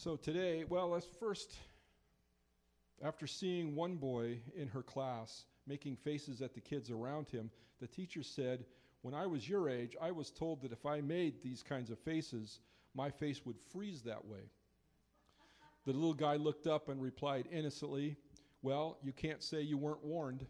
So today, well, let's first, after seeing one boy in her class making faces at the kids around him, the teacher said, "When I was your age, I was told that if I made these kinds of faces, my face would freeze that way." The little guy looked up and replied innocently, "Well, you can't say you weren't warned."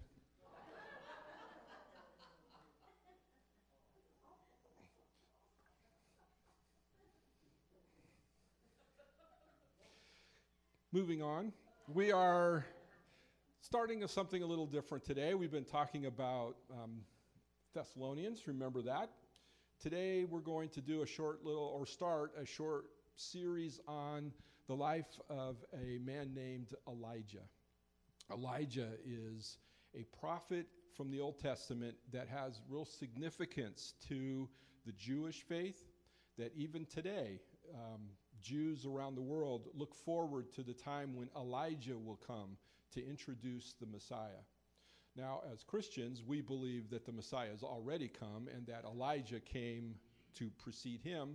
Moving on, we are starting something a little different today. We've been talking about Thessalonians, remember that. Today we're going to do start a short series on the life of a man named Elijah. Elijah is a prophet from the Old Testament that has real significance to the Jewish faith, that even today, Jews around the world look forward to the time when Elijah will come to introduce the Messiah. Now, as Christians, we believe that the Messiah has already come and that Elijah came to precede him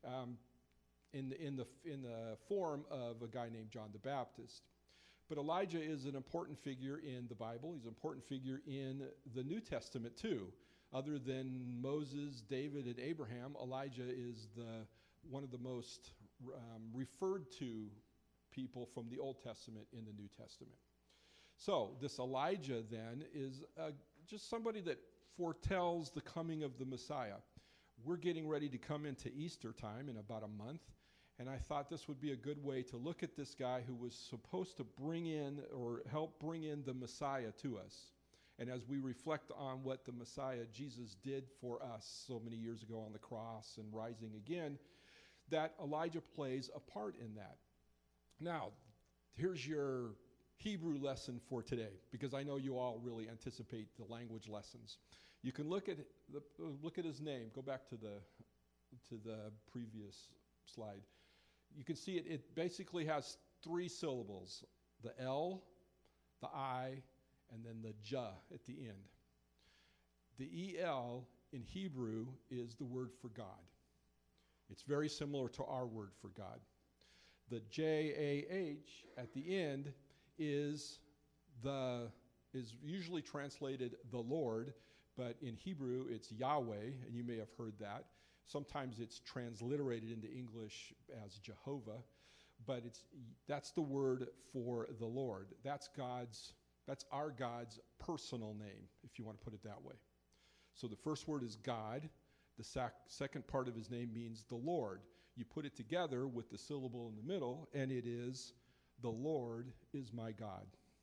in the form of a guy named John the Baptist. But Elijah is an important figure in the Bible. He's an important figure in the New Testament too. Other than Moses, David, and Abraham, Elijah is one of the most referred to people from the Old Testament in the New Testament. So this Elijah then is just somebody that foretells the coming of the Messiah. We're getting ready to come into Easter time in about a month, and I thought this would be a good way to look at this guy who was supposed to bring in or help bring in the Messiah to us. And as we reflect on what the Messiah, Jesus, did for us so many years ago on the cross and rising again, that Elijah plays a part in that. Now, here's your Hebrew lesson for today, because I know you all really anticipate the language lessons. You can look at his name. Go back to the previous slide. You can see it basically has three syllables: the L, the I, and then the J at the end. The EL in Hebrew is the word for God. It's very similar to our word for God. The JAH at the end is usually translated the Lord, but in Hebrew it's Yahweh, and you may have heard that. Sometimes it's transliterated into English as Jehovah, but that's the word for the Lord. That's our God's personal name, if you want to put it that way. So the first word is God. The second part of his name means the Lord. You put it together with the syllable in the middle, and it is, the Lord is my God.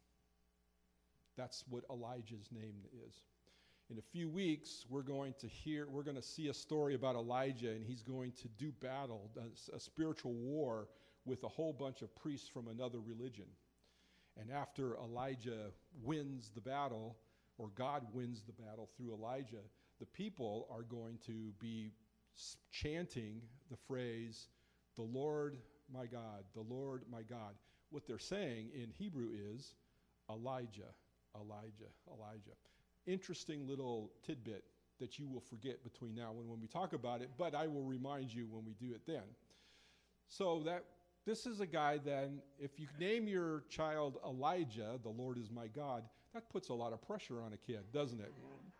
That's what Elijah's name is. In a few weeks, we're going to see a story about Elijah, and he's going to do battle, a spiritual war with a whole bunch of priests from another religion. And after Elijah wins the battle, or God wins the battle through Elijah, the people are going to be chanting the phrase, "The Lord my God, the Lord my God." What they're saying in Hebrew is, Elijah, Elijah, Elijah. Interesting little tidbit that you will forget between now and when we talk about it, but I will remind you when we do it then. So this is a guy then, if you name your child Elijah, the Lord is my God, that puts a lot of pressure on a kid, doesn't it?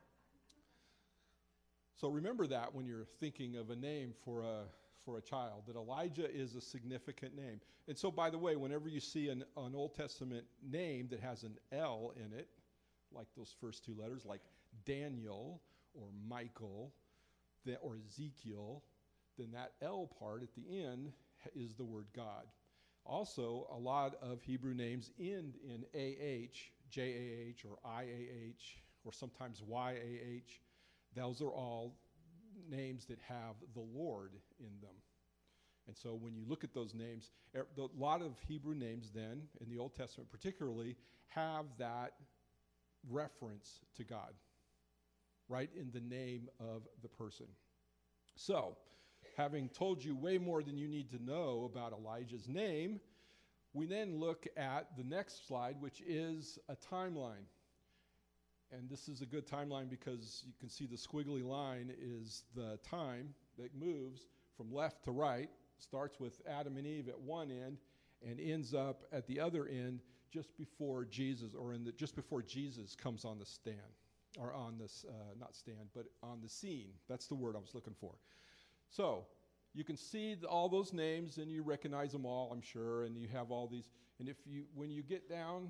So remember that when you're thinking of a name for a child, that Elijah is a significant name. And so, by the way, whenever you see an Old Testament name that has an L in it, like those first two letters, like Daniel or Michael or Ezekiel, then that L part at the end is the word God. Also, a lot of Hebrew names end in AH, JAH, or IAH, or sometimes YAH. Those are all names that have the Lord in them. And so when you look at those names, a lot of Hebrew names then, in the Old Testament particularly, have that reference to God, right in the name of the person. So, having told you way more than you need to know about Elijah's name, we then look at the next slide, which is a timeline. And this is a good timeline because you can see the squiggly line is the time that moves from left to right. starts with Adam and Eve at one end and ends up at the other end just before Jesus, just before Jesus comes on the stand, or on this, not stand, but on the scene. That's the word I was looking for. So you can see all those names, and you recognize them all, I'm sure, and you have all these. And when you get down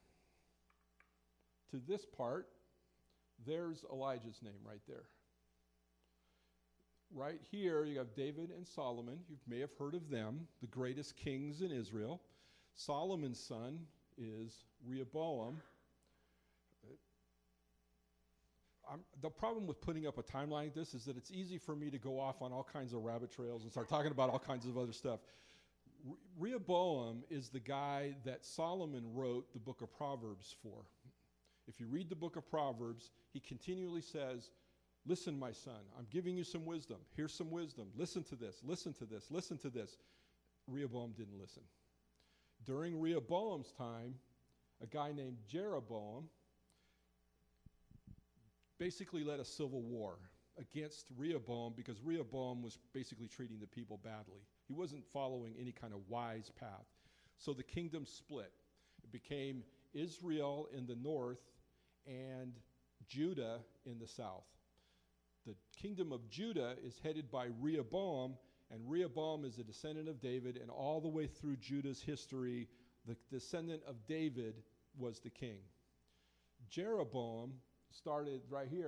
to this part, there's Elijah's name right there. Right here, you have David and Solomon. You may have heard of them, the greatest kings in Israel. Solomon's son is Rehoboam. The problem with putting up a timeline like this is that it's easy for me to go off on all kinds of rabbit trails and start talking about all kinds of other stuff. Rehoboam is the guy that Solomon wrote the book of Proverbs for. If you read the book of Proverbs, he continually says, listen, my son, I'm giving you some wisdom. Here's some wisdom. Listen to this, listen to this, listen to this. Rehoboam didn't listen. During Rehoboam's time, a guy named Jeroboam basically led a civil war against Rehoboam because Rehoboam was basically treating the people badly. He wasn't following any kind of wise path. So the kingdom split. It became Israel in the north and Judah in the south. The kingdom of Judah is headed by Rehoboam, and Rehoboam is a descendant of David, and all the way through Judah's history, the descendant of David was the king. Jeroboam started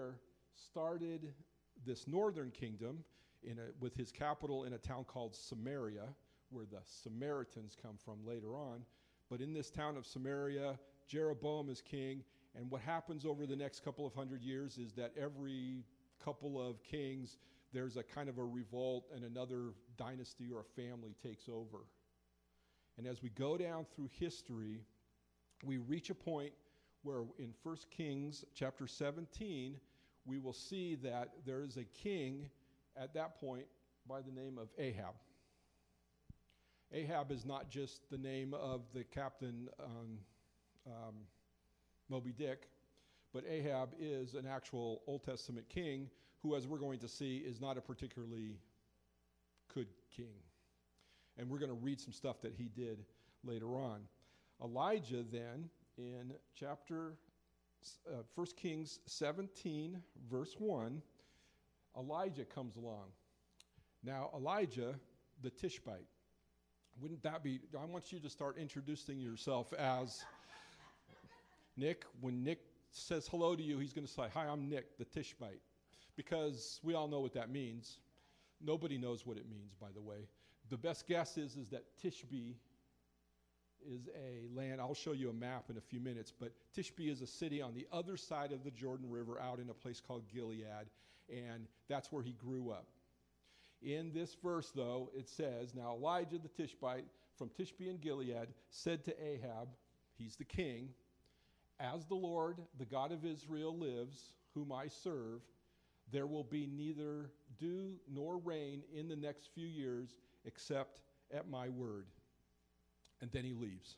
this northern kingdom with his capital in a town called Samaria, where the Samaritans come from later on. But in this town of Samaria, Jeroboam is king, and what happens over the next couple of hundred years is that every couple of kings, there's a kind of a revolt, and another dynasty or a family takes over. And as we go down through history, we reach a point where in 1 Kings chapter 17, we will see that there is a king at that point by the name of Ahab. Ahab is not just the name of the captain on Moby Dick, but Ahab is an actual Old Testament king who, as we're going to see, is not a particularly good king. And we're going to read some stuff that he did later on. Elijah then, in 1 Kings 17, verse 1, Elijah comes along. Now, Elijah, the Tishbite, wouldn't that be, I want you to start introducing yourself as Nick. When Nick says hello to you, he's going to say, hi, I'm Nick, the Tishbite, because we all know what that means. Nobody knows what it means, by the way. The best guess is that Tishbe is a land. I'll show you a map in a few minutes, but Tishbe is a city on the other side of the Jordan River out in a place called Gilead, and that's where he grew up. In this verse, though, it says, now Elijah the Tishbite from Tishbe in Gilead said to Ahab, he's the king, as the Lord, the God of Israel lives, whom I serve, there will be neither dew nor rain in the next few years except at my word. And then he leaves.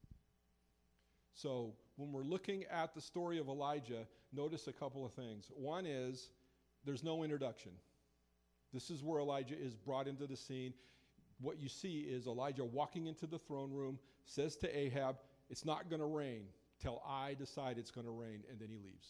So when we're looking at the story of Elijah, notice a couple of things. One is there's no introduction. This is where Elijah is brought into the scene. What you see is Elijah walking into the throne room, says to Ahab, it's not going to rain till I decide it's going to rain, and then he leaves.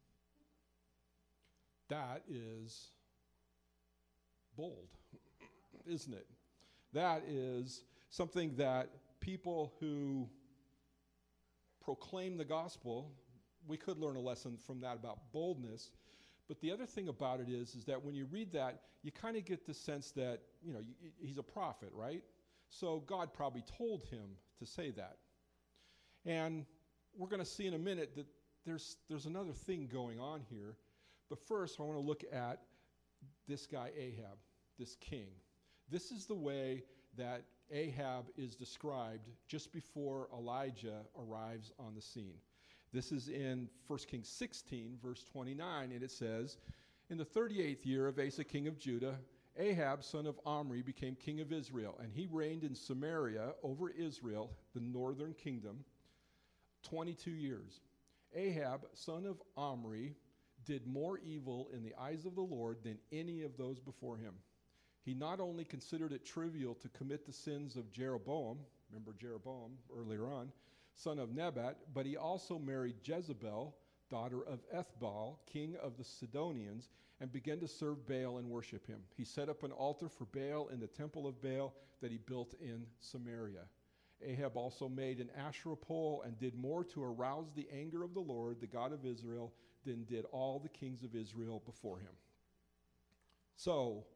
That is bold, isn't it? That is something that people who proclaim the gospel, we could learn a lesson from that about boldness. But the other thing about it is that when you read that, you kind of get the sense that, he's a prophet, right? So God probably told him to say that. And we're going to see in a minute that there's another thing going on here. But first, I want to look at this guy Ahab, this king. This is the way that Ahab is described just before Elijah arrives on the scene. This is in 1 Kings 16, verse 29, and it says, in the 38th year of Asa, king of Judah, Ahab, son of Omri, became king of Israel, and he reigned in Samaria over Israel, the northern kingdom, 22 years. Ahab, son of Omri, did more evil in the eyes of the Lord than any of those before him. He not only considered it trivial to commit the sins of Jeroboam, remember Jeroboam earlier on, son of Nebat, but he also married Jezebel, daughter of Ethbaal, king of the Sidonians, and began to serve Baal and worship him. He set up an altar for Baal in the temple of Baal that he built in Samaria. Ahab also made an Asherah pole and did more to arouse the anger of the Lord, the God of Israel, than did all the kings of Israel before him. So,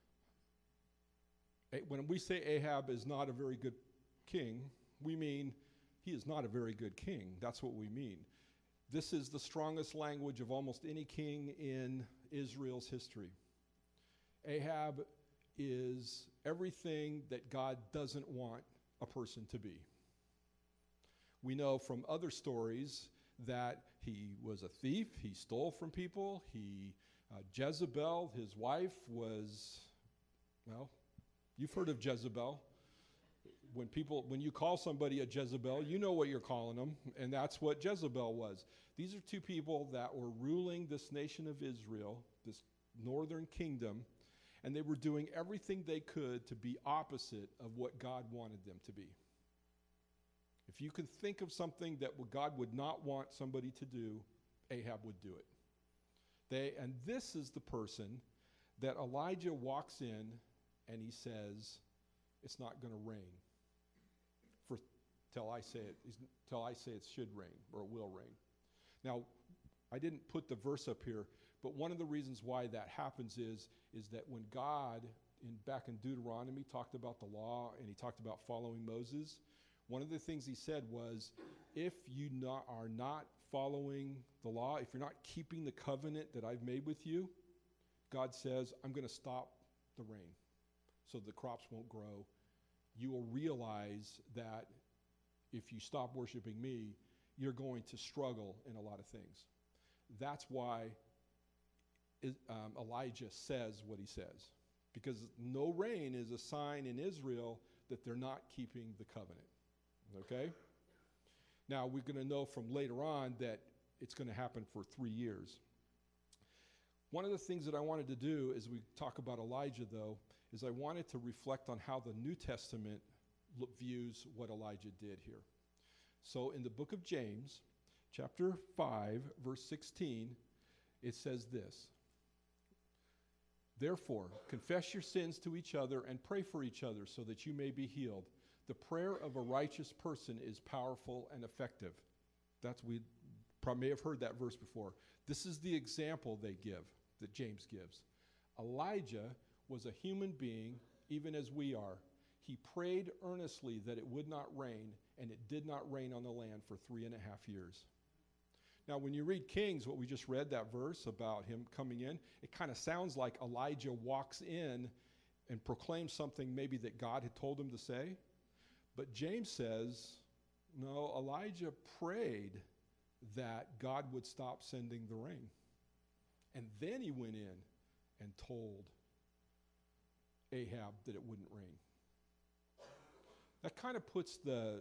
when we say Ahab is not a very good king, we mean he is not a very good king. That's what we mean. This is the strongest language of almost any king in Israel's history. Ahab is everything that God doesn't want a person to be. We know from other stories that he was a thief, he stole from people, Jezebel, his wife, was, well, you've heard of Jezebel. When you call somebody a Jezebel, you know what you're calling them, and that's what Jezebel was. These are two people that were ruling this nation of Israel, this northern kingdom, and they were doing everything they could to be opposite of what God wanted them to be. If you can think of something that God would not want somebody to do, Ahab would do it. And this is the person that Elijah walks in and he says, it's not going to rain till I say it should rain or it will rain. Now, I didn't put the verse up here, but one of the reasons why that happens is that when God, back in Deuteronomy, talked about the law and he talked about following Moses, one of the things he said was, if you are not following the law, if you're not keeping the covenant that I've made with you, God says, I'm going to stop the rain so the crops won't grow. You will realize that if you stop worshiping me, you're going to struggle in a lot of things. That's why Elijah says what he says. Because no rain is a sign in Israel that they're not keeping the covenant. Okay? Now, we're going to know from later on that it's going to happen for 3 years. One of the things that I wanted to do as we talk about Elijah, though, is I wanted to reflect on how the New Testament views what Elijah did here. So in the book of James, chapter 5, verse 16, it says this: Therefore, confess your sins to each other and pray for each other so that you may be healed. The prayer of a righteous person is powerful and effective. We probably may have heard that verse before. This is the example they give, that James gives. Elijah was a human being, even as we are. He prayed earnestly that it would not rain, and it did not rain on the land for 3.5 years. Now, when you read Kings, what we just read, that verse about him coming in, it kind of sounds like Elijah walks in and proclaims something maybe that God had told him to say. But James says, no, Elijah prayed that God would stop sending the rain. And then he went in and told Ahab that it wouldn't rain. That kind of puts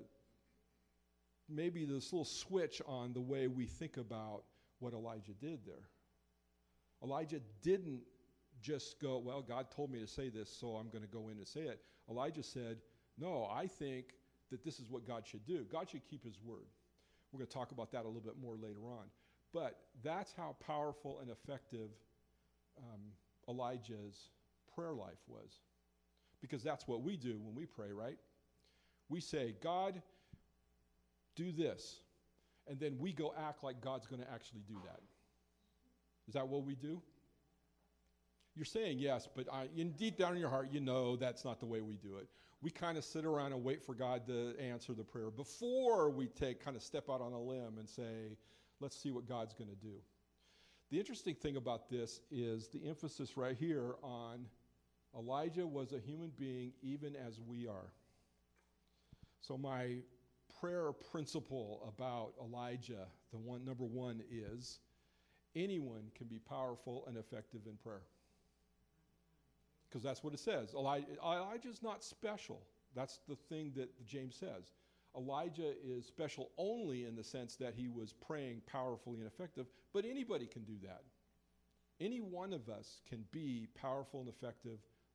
maybe this little switch on the way we think about what Elijah did there. Elijah didn't just go, well, God told me to say this, so I'm going to go in and say it. Elijah said, no, I think that this is what God should do. God should keep his word. We're going to talk about that a little bit more later on. But that's how powerful and effective Elijah's prayer life was. Because that's what we do when we pray, right? We say, God, do this. And then we go act like God's going to actually do that. Is that what we do? You're saying yes, but deep down in your heart, you know that's not the way we do it. We kind of sit around and wait for God to answer the prayer before we kind of step out on a limb and say, let's see what God's going to do. The interesting thing about this is the emphasis right here on Elijah was a human being even as we are. So my prayer principle about Elijah, number one is anyone can be powerful and effective in prayer. Because that's what it says. Elijah's not special. That's the thing that James says. Elijah is special only in the sense that he was praying powerfully and effective, but anybody can do that. Any one of us can be powerful and effective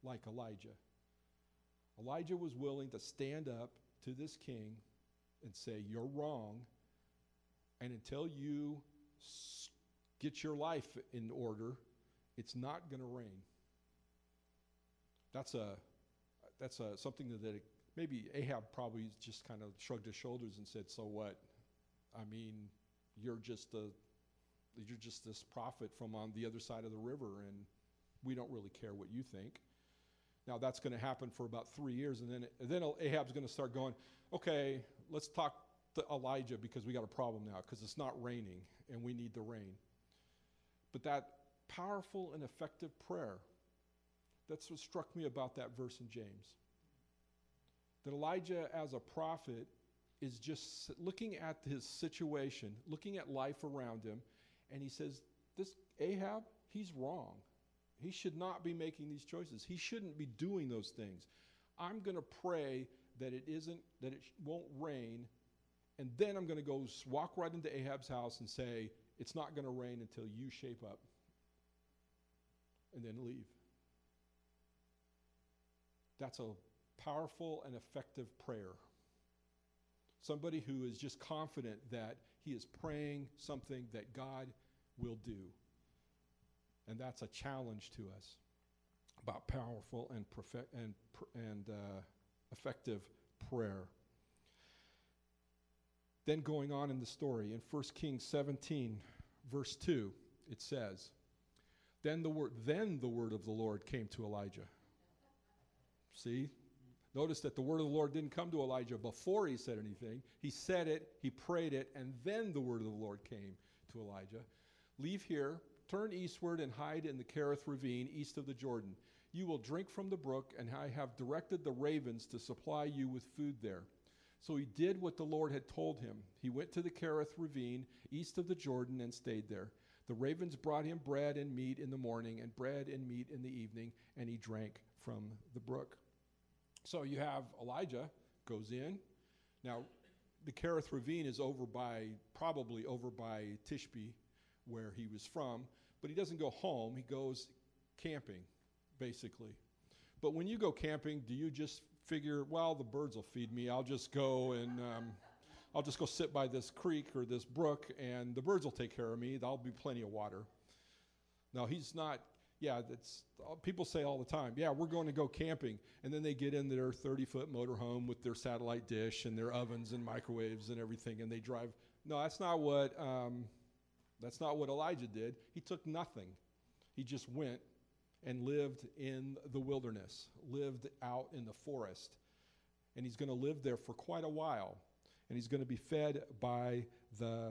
like Elijah. Elijah was willing to stand up to this king and say, you're wrong, and until you get your life in order, it's not going to rain. That's something that maybe Ahab probably just kind of shrugged his shoulders and said, so what? I mean, you're just this prophet from on the other side of the river, and we don't really care what you think. Now, that's going to happen for about 3 years, and then Ahab's going to start going, okay, let's talk to Elijah because we got a problem now because it's not raining, and we need the rain. But that powerful and effective prayer, that's what struck me about that verse in James. That Elijah, as a prophet, is just looking at his situation, looking at life around him, and he says, this Ahab, he's wrong. He should not be making these choices. He shouldn't be doing those things. I'm going to pray that it won't rain, and then I'm going to go walk right into Ahab's house and say, it's not going to rain until you shape up, and then leave. That's a powerful and effective prayer. Somebody who is just confident that he is praying something that God will do. And that's a challenge to us about powerful and effective prayer. Then going on in the story, in 1 Kings 17, verse 2, it says, Then the word of the Lord came to Elijah. See? Notice that the word of the Lord didn't come to Elijah before he said anything. He said it, he prayed it, and then the word of the Lord came to Elijah. Leave here, turn eastward, and hide in the Kerith ravine east of the Jordan. You will drink from the brook, and I have directed the ravens to supply you with food there. So he did what the Lord had told him. He went to the Kerith ravine east of the Jordan and stayed there. The ravens brought him bread and meat in the morning, and bread and meat in the evening, and he drank from the brook. So you have Elijah goes in. Now, the Kerith ravine is probably over by Tishbe, where he was from, but he doesn't go home. He goes camping, basically. But when you go camping, do you just figure, well, the birds will feed me. I'll just go sit by this creek or this brook, and the birds will take care of me. There'll be plenty of water. No, he's not. Yeah, people say all the time, yeah, we're going to go camping. And then they get in their 30-foot motorhome with their satellite dish and their ovens and microwaves and everything, and they drive. No, that's not what Elijah did. He took nothing. He just went and lived in the wilderness, lived out in the forest. And he's going to live there for quite a while. And he's going to be fed by the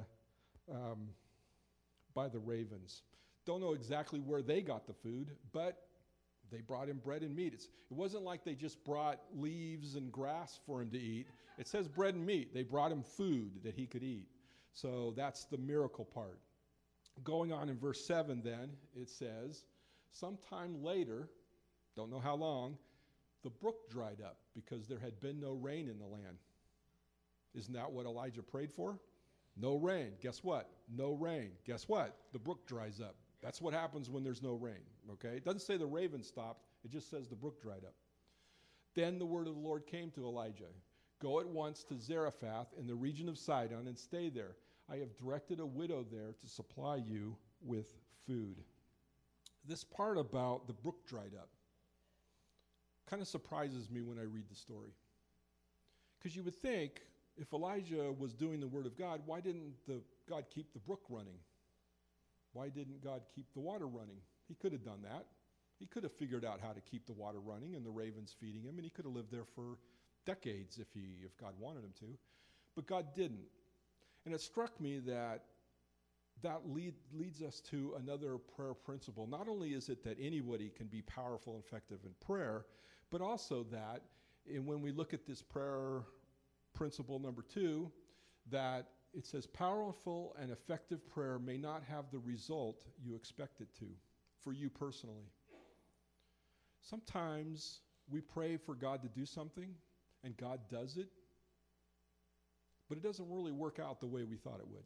ravens. Don't know exactly where they got the food, but they brought him bread and meat. It wasn't like they just brought leaves and grass for him to eat. It says bread and meat. They brought him food that he could eat. So that's the miracle part. Going on in verse 7 then, it says, sometime later, don't know how long, the brook dried up because there had been no rain in the land. Isn't that what Elijah prayed for? No rain. Guess what? No rain. Guess what? The brook dries up. That's what happens when there's no rain, okay? It doesn't say the raven stopped. It just says the brook dried up. Then the word of the Lord came to Elijah. Go at once to Zarephath in the region of Sidon and stay there. I have directed a widow there to supply you with food. This part about the brook dried up kind of surprises me when I read the story. Because you would think if Elijah was doing the word of God, why didn't God keep the brook running? Why didn't God keep the water running? He could have done that. He could have figured out how to keep the water running and the ravens feeding him, and he could have lived there for decades if God wanted him to. But God didn't. And it struck me that leads us to another prayer principle. Not only is it that anybody can be powerful and effective in prayer, but also that when we look at this prayer principle number 2, that it says powerful and effective prayer may not have the result you expect it to, for you personally. Sometimes we pray for God to do something, and God does it, but it doesn't really work out the way we thought it would.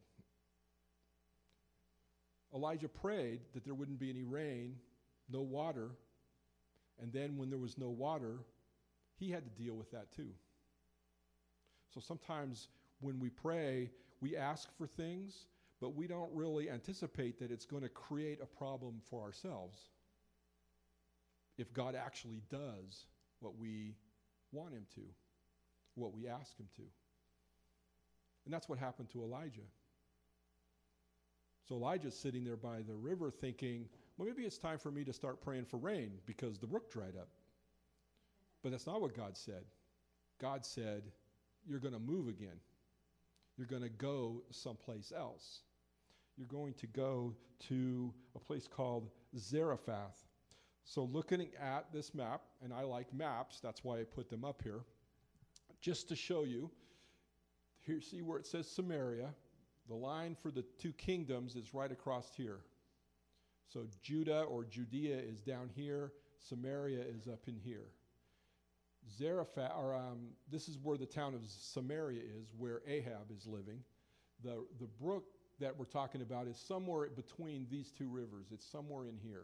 Elijah prayed that there wouldn't be any rain, no water, And then when there was no water, he had to deal with that too. So sometimes when we pray, we ask for things, but we don't really anticipate that it's going to create a problem for ourselves if God actually does what we want him to, what we ask him to. And that's what happened to Elijah. So Elijah's sitting there by the river thinking, well, maybe it's time for me to start praying for rain because the brook dried up. But that's not what God said. God said, you're going to move again. You're going to go someplace else. You're going to go to a place called Zarephath. So looking at this map, and I like maps, that's why I put them up here, just to show you, here, see where it says Samaria, the line for the two kingdoms is right across here. So Judah or Judea is down here, Samaria is up in here. Zarephath, this is where the town of Samaria is, where Ahab is living. The brook that we're talking about is somewhere between these two rivers. It's somewhere in here.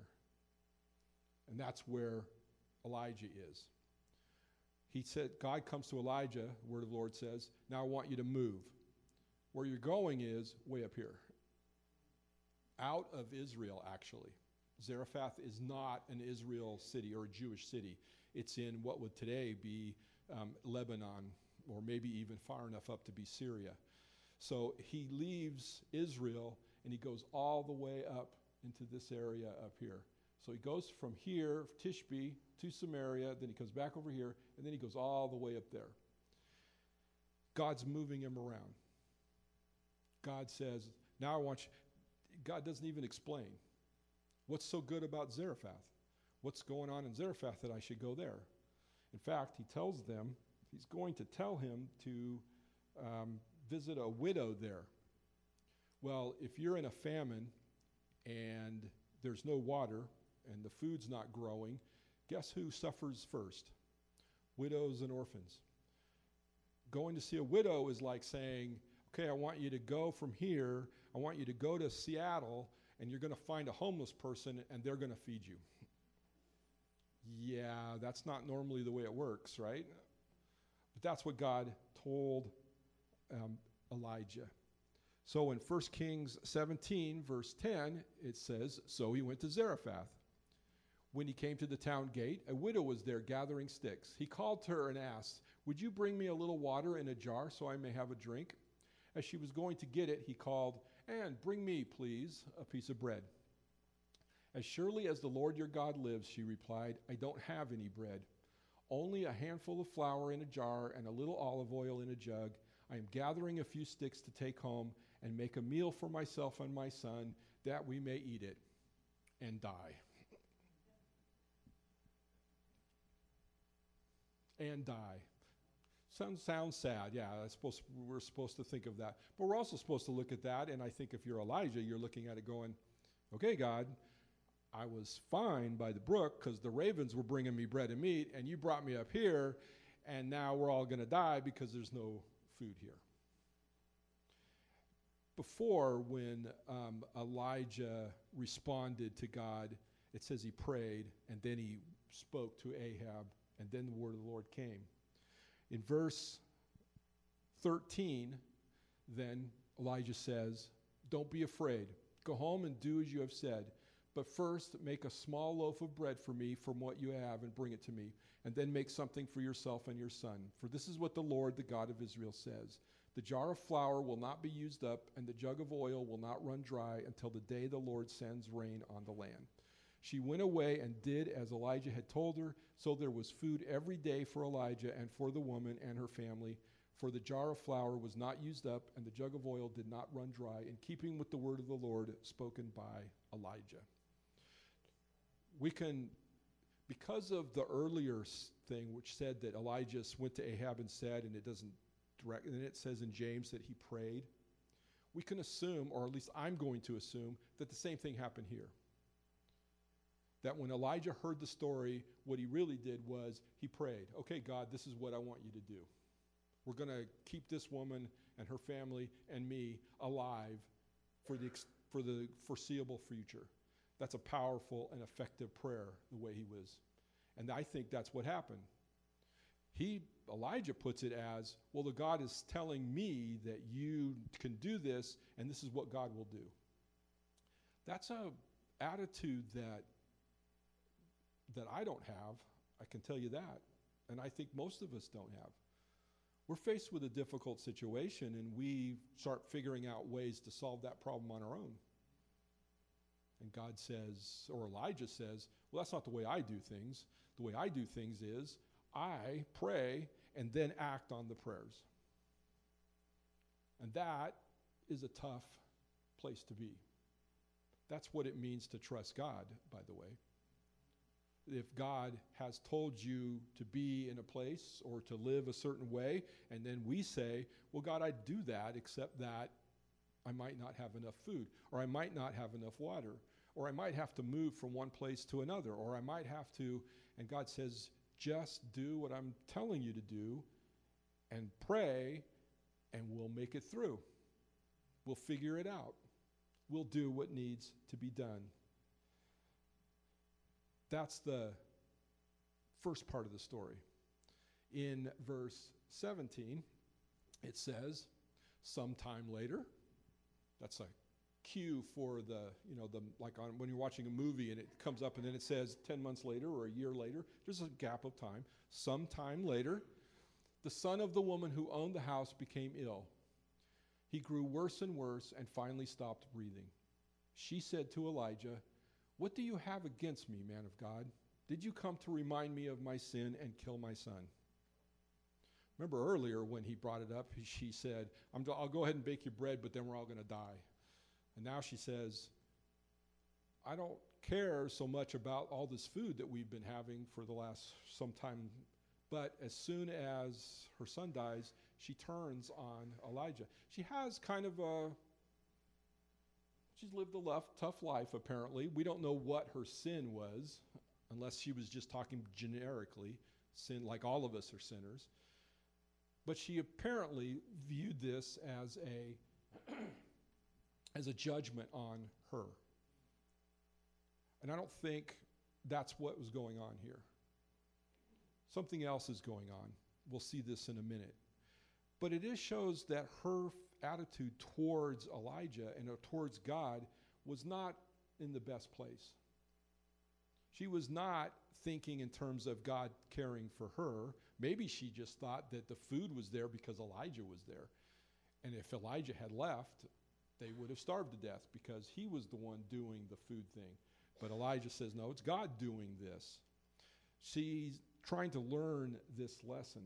And that's where Elijah is. He said, God comes to Elijah, the word of the Lord says, now I want you to move. Where you're going is way up here. Out of Israel, actually. Zarephath is not an Israel city or a Jewish city. It's in what would today be Lebanon, or maybe even far enough up to be Syria. So he leaves Israel and he goes all the way up into this area up here. So he goes from here, Tishbe, to Samaria, then he comes back over here, and then he goes all the way up there. God's moving him around. God says, now I want you, God doesn't even explain. What's so good about Zarephath? What's going on in Zarephath that I should go there? In fact, he tells them, he's going to tell him to visit a widow there. Well, if you're in a famine and there's no water and the food's not growing, guess who suffers first? Widows and orphans. Going to see a widow is like saying, okay, I want you to go from here, I want you to go to Seattle, and you're going to find a homeless person and they're going to feed you. Yeah, that's not normally the way it works, right? But that's what God told Elijah. So in 1 Kings 17, verse 10, it says, so he went to Zarephath. When he came to the town gate, a widow was there gathering sticks. He called to her and asked, would you bring me a little water in a jar so I may have a drink? As she was going to get it, he called, and bring me, please, a piece of bread. As surely as the Lord your God lives, she replied, I don't have any bread, only a handful of flour in a jar and a little olive oil in a jug. I am gathering a few sticks to take home and make a meal for myself and my son, that we may eat it and die. And die. Sounds sad. Yeah, we're supposed to think of that. But we're also supposed to look at that, and I think if you're Elijah, you're looking at it going, okay, God, I was fine by the brook because the ravens were bringing me bread and meat, and you brought me up here, and now we're all going to die because there's no food here. Before, when Elijah responded to God, it says he prayed, and then he spoke to Ahab, and then the word of the Lord came. In verse 13, then Elijah says, don't be afraid. Go home and do as you have said. But first, make a small loaf of bread for me from what you have and bring it to me. And then make something for yourself and your son. For this is what the Lord, the God of Israel, says. The jar of flour will not be used up, and the jug of oil will not run dry until the day the Lord sends rain on the land. She went away and did as Elijah had told her. So there was food every day for Elijah and for the woman and her family. For the jar of flour was not used up, and the jug of oil did not run dry, in keeping with the word of the Lord spoken by Elijah. We can, because of the earlier thing which said that Elijah went to Ahab and said, and it doesn't direct, and it says in James that he prayed, we can assume, or at least I'm going to assume, that the same thing happened here. That when Elijah heard the story, what he really did was he prayed, okay, God, this is what I want you to do. We're going to keep this woman and her family and me alive for the foreseeable future. That's a powerful and effective prayer, the way he was. And I think that's what happened. Elijah puts it as, well, the God is telling me that you can do this, and this is what God will do. That's a attitude that I don't have. I can tell you that. And I think most of us don't have. We're faced with a difficult situation, and we start figuring out ways to solve that problem on our own. And God says, or Elijah says, well, that's not the way I do things. The way I do things is I pray and then act on the prayers. And that is a tough place to be. That's what it means to trust God, by the way. If God has told you to be in a place or to live a certain way, and then we say, well, God, I'd do that, except that I might not have enough food, or I might not have enough water, or I might have to move from one place to another, or I might have to, and God says, just do what I'm telling you to do and pray, and we'll make it through. We'll figure it out. We'll do what needs to be done. That's the first part of the story. In verse 17, it says, sometime later. That's a cue for when you're watching a movie and it comes up and then it says 10 months later or a year later. There's a gap of time. Sometime later, the son of the woman who owned the house became ill. He grew worse and worse and finally stopped breathing. She said to Elijah, "What do you have against me, man of God? Did you come to remind me of my sin and kill my son?" Remember earlier when he brought it up, she said, I'll go ahead and bake you bread, but then we're all going to die. And now she says, I don't care so much about all this food that we've been having for the last some time. But as soon as her son dies, she turns on Elijah. She has she's lived a tough life, apparently. We don't know what her sin was, unless she was just talking generically. Sin, like all of us are sinners. But she apparently viewed this as a judgment on her. And I don't think that's what was going on here. Something else is going on. We'll see this in a minute. But it shows that her attitude towards Elijah and towards God was not in the best place. She was not thinking in terms of God caring for her. Maybe she just thought that the food was there because Elijah was there. And if Elijah had left, they would have starved to death because he was the one doing the food thing. But Elijah says, no, it's God doing this. She's trying to learn this lesson.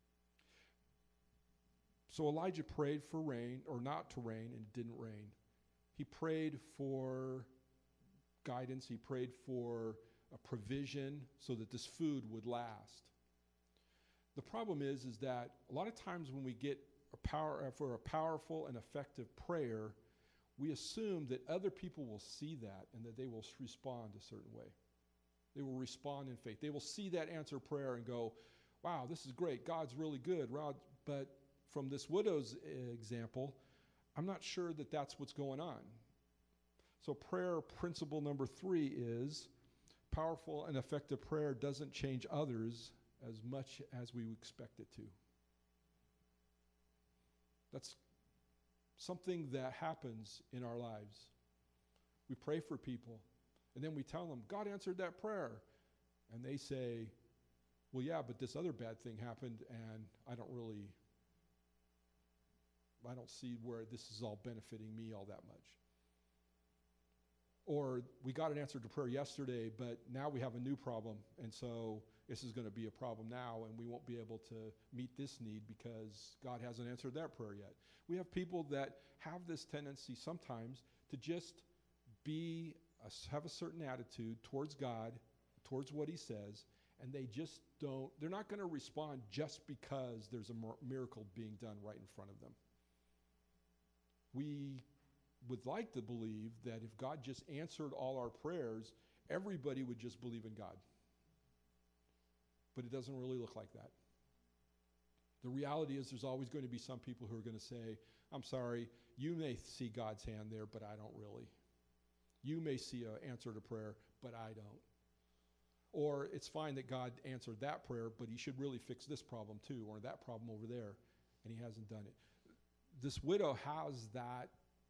So Elijah prayed for rain, or not to rain, and it didn't rain. He prayed for guidance. He prayed for a provision so that this food would last. The problem is that a lot of times when we get for a powerful and effective prayer, we assume that other people will see that and that they will respond a certain way. They will respond in faith. They will see that answer prayer and go, wow, this is great. God's really good. But from this widow's example, I'm not sure that that's what's going on. So prayer principle number 3 is powerful and effective prayer doesn't change others as much as we expect it to. That's something that happens in our lives. We pray for people, and then we tell them, God answered that prayer. And they say, well, yeah, but this other bad thing happened, and I don't see where this is all benefiting me all that much. Or we got an answer to prayer yesterday, but now we have a new problem, and so this is going to be a problem now, and we won't be able to meet this need because God hasn't answered that prayer yet. We have people that have this tendency sometimes to just have a certain attitude towards God, towards what he says, and they're not going to respond just because there's a miracle being done right in front of them. We would like to believe that if God just answered all our prayers, everybody would just believe in God. But it doesn't really look like that. The reality is there's always going to be some people who are going to say, I'm sorry, you may see God's hand there, but I don't really. You may see an answer to prayer, but I don't. Or it's fine that God answered that prayer, but he should really fix this problem too, or that problem over there, and he hasn't done it. This widow has that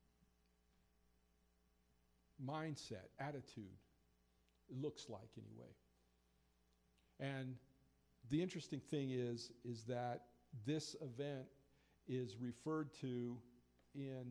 mindset, attitude, it looks like anyway. And the interesting thing is that this event is referred to in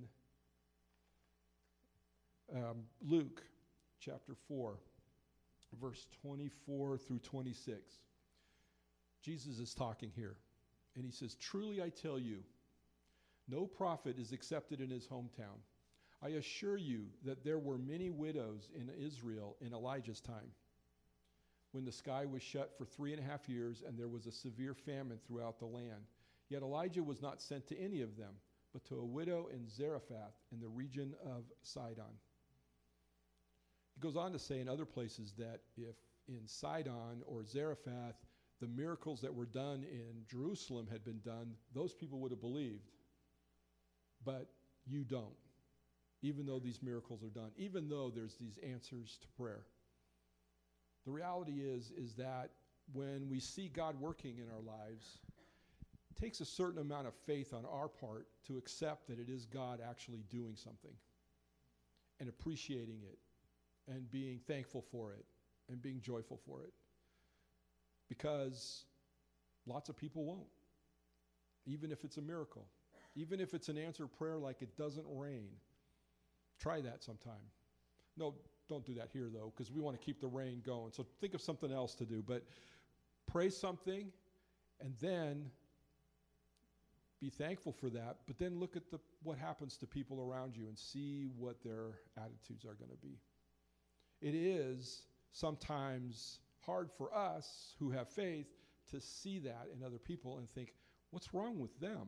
Luke chapter 4, verse 24 through 26. Jesus is talking here, and he says, "Truly I tell you, no prophet is accepted in his hometown. I assure you that there were many widows in Israel in Elijah's time, when the sky was shut for 3.5 years and there was a severe famine throughout the land. Yet Elijah was not sent to any of them, but to a widow in Zarephath in the region of Sidon." He goes on to say in other places that if in Sidon or Zarephath the miracles that were done in Jerusalem had been done, those people would have believed. But you don't, even though these miracles are done, even though there's these answers to prayer. The reality is that when we see God working in our lives, it takes a certain amount of faith on our part to accept that it is God actually doing something and appreciating it and being thankful for it and being joyful for it. Because lots of people won't, even if it's a miracle. Even if it's an answered prayer like it doesn't rain. Try that sometime. No, don't do that here though, because we want to keep the rain going. So think of something else to do. But pray something and then be thankful for that. But then look at what happens to people around you and see what their attitudes are going to be. It is sometimes hard for us who have faith to see that in other people and think, what's wrong with them?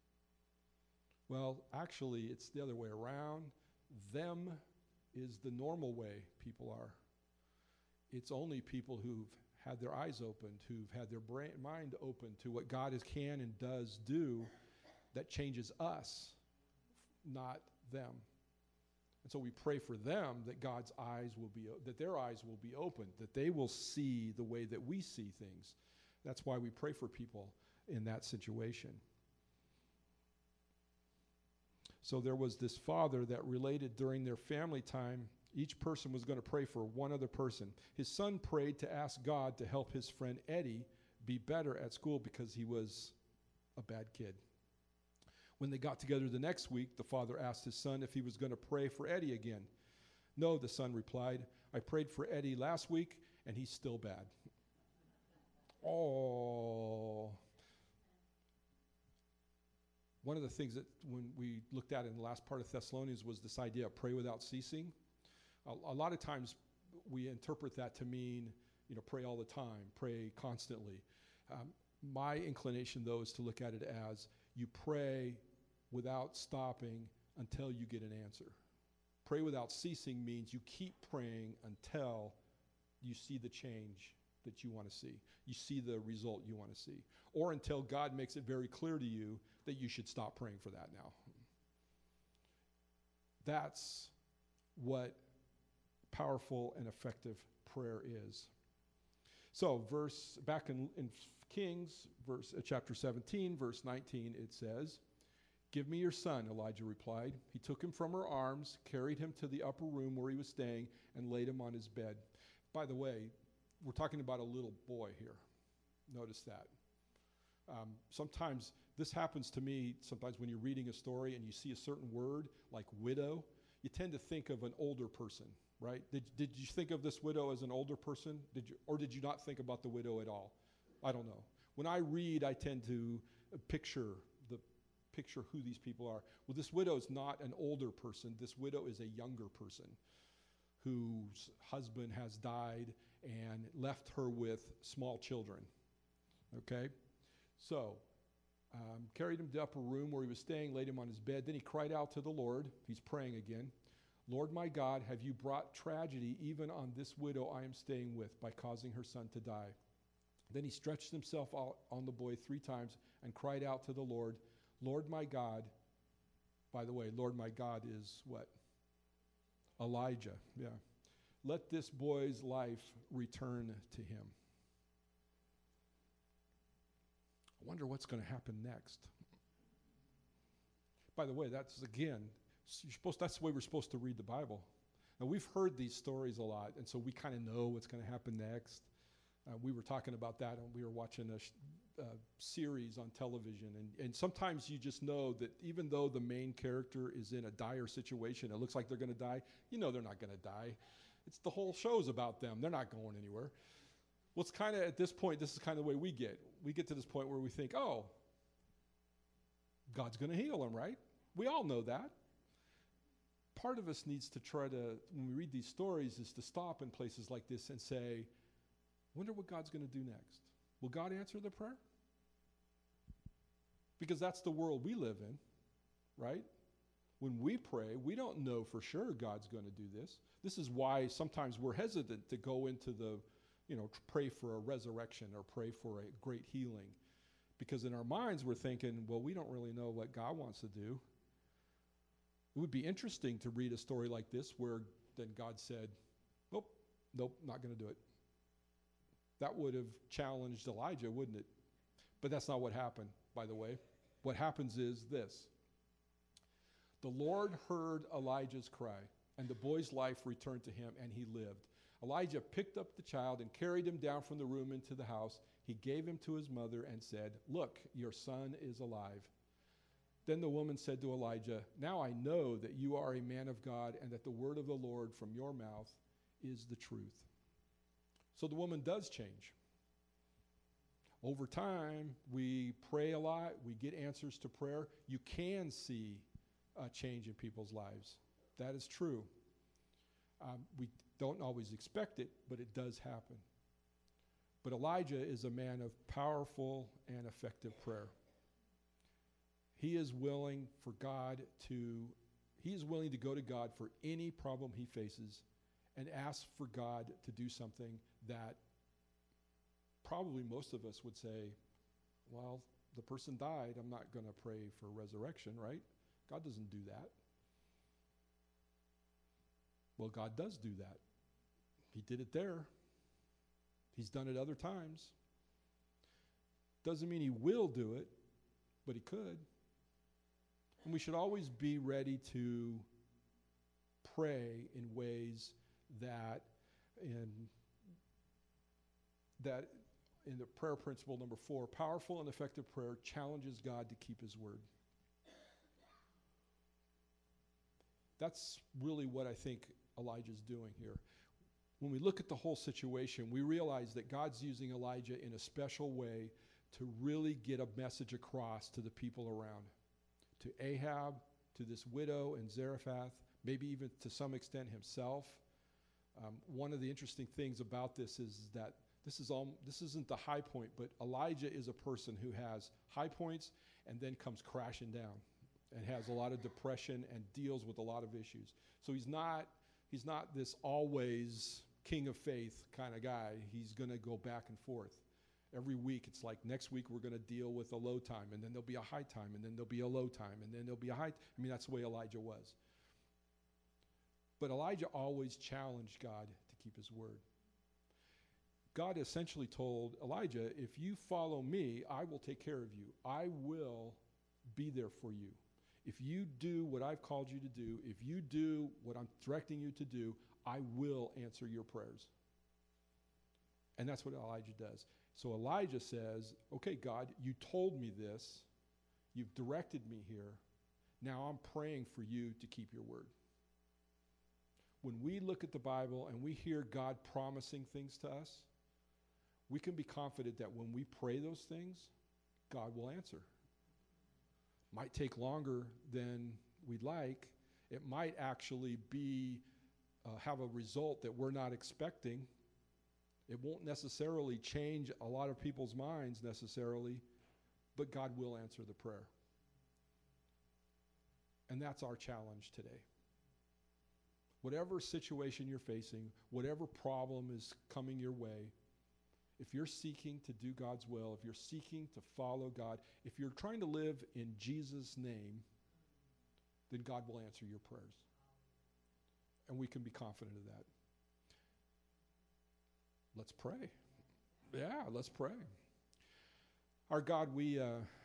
Well, actually, it's the other way around. Them is the normal way people are. It's only people who've had their eyes opened, who've had their mind open to what God can and does do that changes us, not them. And so we pray for them that God's eyes will be, that their eyes will be opened, that they will see the way that we see things. That's why we pray for people in that situation. So there was this father that related during their family time, each person was going to pray for one other person. His son prayed to ask God to help his friend Eddie be better at school because he was a bad kid. When they got together the next week, the father asked his son if he was going to pray for Eddie again. "No," the son replied. "I prayed for Eddie last week, and he's still bad." Oh. One of the things that when we looked at in the last part of Thessalonians was this idea of pray without ceasing. A lot of times we interpret that to mean, pray all the time, pray constantly. My inclination, though, is to look at it as you pray without stopping until you get an answer. Pray without ceasing means you keep praying until you see the change that you want to see. You see the result you want to see. Or until God makes it very clear to you that you should stop praying for that now. That's what powerful and effective prayer is. So back in Kings, chapter 17, verse 19, it says, "Give me your son," Elijah replied. He took him from her arms, carried him to the upper room where he was staying, and laid him on his bed. By the way, we're talking about a little boy here. Notice that. Sometimes this happens to me, sometimes when you're reading a story and you see a certain word, like widow, you tend to think of an older person, right? Did you think of this widow as an older person? Did you not think about the widow at all? I don't know. When I read, I tend to picture who these people are. Well, this widow is not an older person. This widow is a younger person whose husband has died and left her with small children. Okay? So, carried him to the upper room where he was staying, laid him on his bed. Then he cried out to the Lord. He's praying again. "Lord my God, have you brought tragedy even on this widow I am staying with by causing her son to die?" Then he stretched himself out on the boy 3 times and cried out to the Lord, "Lord my God." By the way, Lord my God is what? Elijah, yeah. let this boy's life return to him. I wonder what's going to happen next. By the way, that's the way we're supposed to read the Bible. Now, we've heard these stories a lot, and so we kind of know what's going to happen next. We were talking about that, and we were watching a series on television, and sometimes you just know that even though the main character is in a dire situation, it looks like they're going to die, you know they're not going to die. It's the whole show's about them. They're not going anywhere. Well, it's kind of, at this point, this is kind of the way we get. We get to this point where we think, oh, God's going to heal him, right? We all know that. Part of us needs to try to, when we read these stories, is to stop in places like this and say, wonder what God's going to do next. Will God answer the prayer? Because that's the world we live in, right? When we pray, we don't know for sure God's going to do this. This is why sometimes we're hesitant to go into pray for a resurrection or pray for a great healing. Because in our minds, we're thinking, well, we don't really know what God wants to do. It would be interesting to read a story like this where then God said, nope, not going to do it. That would have challenged Elijah, wouldn't it? But that's not what happened, by the way. What happens is this. The Lord heard Elijah's cry, and the boy's life returned to him, and he lived. Elijah picked up the child and carried him down from the room into the house. He gave him to his mother and said, look, your son is alive. Then the woman said to Elijah, now I know that you are a man of God and that the word of the Lord from your mouth is the truth. So the woman does change. Over time, we pray a lot. We get answers to prayer. You can see a change in people's lives. That is true. We don't always expect it, but it does happen. But Elijah is a man of powerful and effective prayer. He is willing to go to God for any problem he faces and ask for God to do something that probably most of us would say, well, the person died. I'm not going to pray for resurrection, right? God doesn't do that. Well, God does do that. He did it there. He's done it other times. Doesn't mean he will do it, but he could. And we should always be ready to pray in ways that in the prayer principle number 4, powerful and effective prayer challenges God to keep his word. That's really what I think Elijah's doing here. When we look at the whole situation, we realize that God's using Elijah in a special way to really get a message across to the people around. To Ahab, to this widow in Zarephath, maybe even to some extent himself. One of the interesting things about this is that this isn't the high point, but Elijah is a person who has high points and then comes crashing down and has a lot of depression and deals with a lot of issues. So he's not this always king of faith kind of guy. He's going to go back and forth. Every week, it's like next week we're going to deal with a low time, and then there'll be a high time, and then there'll be a low time, and then there'll be a high. That's the way Elijah was. But Elijah always challenged God to keep his word. God essentially told Elijah, if you follow me, I will take care of you. I will be there for you. If you do what I've called you to do, if you do what I'm directing you to do, I will answer your prayers. And that's what Elijah does. So Elijah says, okay, God, you told me this. You've directed me here. Now I'm praying for you to keep your word. When we look at the Bible and we hear God promising things to us, we can be confident that when we pray those things, God will answer. Might take longer than we'd like. It might actually be have a result that we're not expecting. It won't necessarily change a lot of people's minds necessarily, but God will answer the prayer. And that's our challenge today. Whatever situation you're facing, whatever problem is coming your way, if you're seeking to do God's will, if you're seeking to follow God, if you're trying to live in Jesus' name, then God will answer your prayers. And we can be confident of that. Let's pray. Yeah, let's pray. Our God, we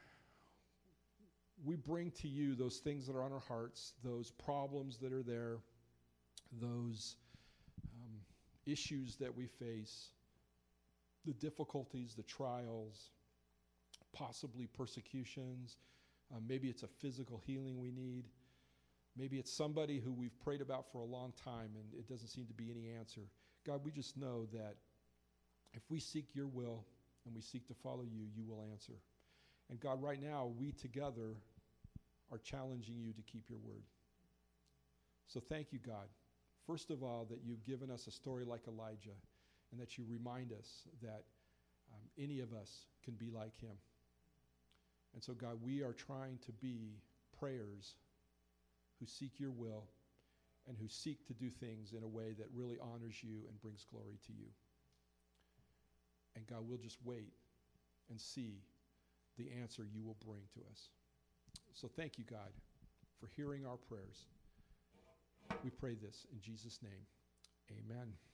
bring to you those things that are on our hearts, those problems that are there, those issues that we face, the difficulties, the trials, possibly persecutions. Maybe it's a physical healing we need. Maybe it's somebody who we've prayed about for a long time and it doesn't seem to be any answer. God, we just know that if we seek your will and we seek to follow you, you will answer. And God, right now, we together are challenging you to keep your word. So thank you, God. First of all, that you've given us a story like Elijah, and that you remind us that any of us can be like him. And so, God, we are trying to be prayers who seek your will and who seek to do things in a way that really honors you and brings glory to you. And God, we'll just wait and see the answer you will bring to us. So thank you, God, for hearing our prayers. We pray this in Jesus' name. Amen.